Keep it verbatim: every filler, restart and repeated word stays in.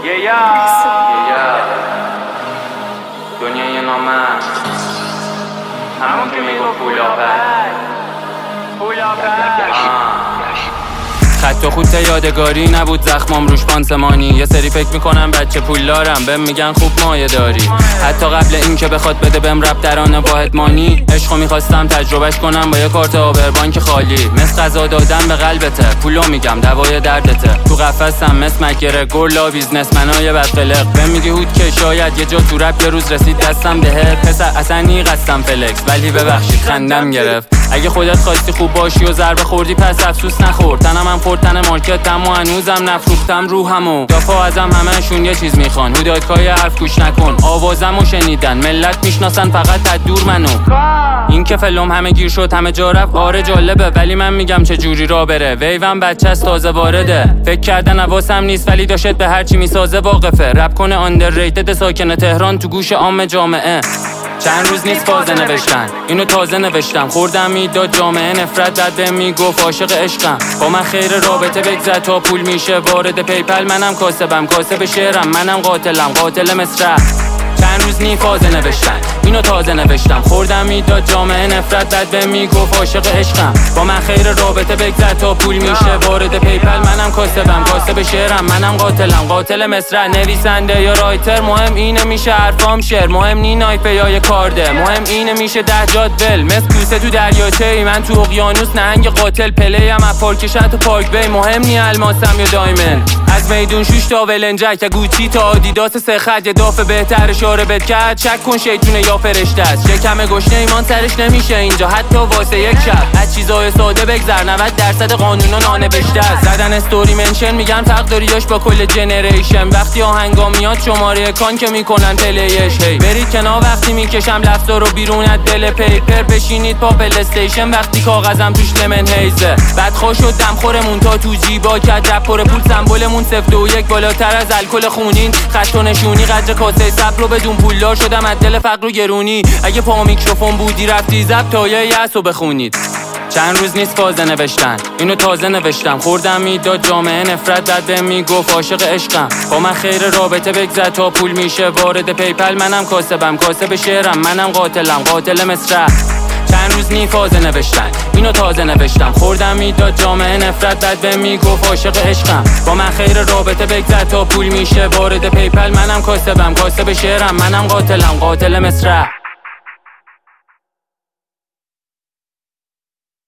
یه یا دنیای نامرد همون که میگو پولاپر پولاپر خط و خط یادگاری نبود زخمام روش پانسمانی. یه سری فکر میکنم بچه پولدارم بهم میگن خوب مایه داری. حتی قبل این که بخواد بده بهم رب درانه با ادمانی. عشقو میخواستم تجربهش کنم با یه کارت آبربانک خالی. مثل غذا دادن به قلبته پولو میگم دوای دردته. تو قفسم مثل مگره گرلا بیزنسمنای بدقلق. بهم میگی هود که شاید یه جا تو رب یه روز رسید دستم دهه. پسر اصلا نی قصدم فلکس ولی ببخشید خندم گرفت. اگه خودت خواستی خوب باشی و ضربه خوردی پس افسوس نخور. تنم هم خورد تن مارکتم و هنوزم نفروختم روحمو. دافا ازم همهشون یه چیز میخوان هودایکای حرف گوش نکن. آوازمو شنیدن ملت میشناسن فقط تا دور منو. این که فلم همه گیر شد همه جا رفت آره جالبه ولی من میگم چه جوری را بره. ویوم بچه است تازه وارده. فکر کردن حواسم نیست ولی داشت به هرچی میسازه واقفه. رپ کنه آندرریتد ساکن تهران تو گوش عام جامعه. چند روز نیست فازه نوشتن اینو تازه نوشتم. خوردم میداد جامعه نفرت داد بهم میگفت عاشق عشقم. با من خیر رابطه بگذر تا پول میشه وارد پیپل. منم کاسبم کاسب شعرم منم قاتلم قاتل مصرع. چند روز نی فازه نوشتن اینو تازه نوشتم. خوردم میداد جامعه نفرت داد بهم میگفت عاشق عشقم. با من خیر رابطه بگذر تا پول میشه وارد پیپل. منم کاسبم کاسب شعرم منم قاتلم قاتل مصرع. نویسنده یا رایتر مهم اینه میشه حرفام شعر. مهم نی نایپه یا یه کارده. مهم اینه میشه ده جاد ول. مثل کوسه تو دریاچه ای من تو اقیانوس نهنگ قاتل پلیم از پارکشت و پارک بی. مهم نی الماسم یا دایمند. از میدون شوش تا ولنجک تا گوچی تا آدیداس سه خط. یه دافه بهتر اشاره بد کرد شک کن شیطونه یا فرشته است. شکم گشنه ایمان سرش نمیشه اینجا حتی واسه یک شب. از چیزای ساده بگذر نود درصد قانونا نانوشته است. زدن استوری منشن میگن فرق داری داش با کل جنریشن. وقتی آهنگا میاد شماره کان که میکنن پلیش. هی برید کنار وقتی میکشم لفظا رو بیرون از دل پیپر. بشینید پا پل استیشن وقتی کاغذم توش لمن هیزه. بدخوا شد دم خورمون تا تو جیبا کرد رپ پر پول. سمبلمون صفر و یک بالاتر از الکل خونین. خط و نشونی قدر کاسه صبر رو بدون پولدار شدم از دل فقر و گرونی. اگه پا میکروفون بودی رفتی زب تا یه یأسو بخونید. چند روز نیست فازه نوشتن اینو تازه نوشتم. خوردم میداد جامعه نفرت داد بهم میگفت عاشق عشقم. با من خیر رابطه بگذر تا پول میشه وارد پیپل. منم کاسبم کاسب شعرم منم قاتلم قاتل مصرع. چند روز نی فازه نوشتن اینو تازه نوشتم. خوردم میداد جامعه نفرت داد بهم میگفت عاشق عشقم. با من خیر رابطه بگذر تا پول میشه وارد پیپل. منم کاسبم کاسب شعرم منم قاتلم قاتل مصرع.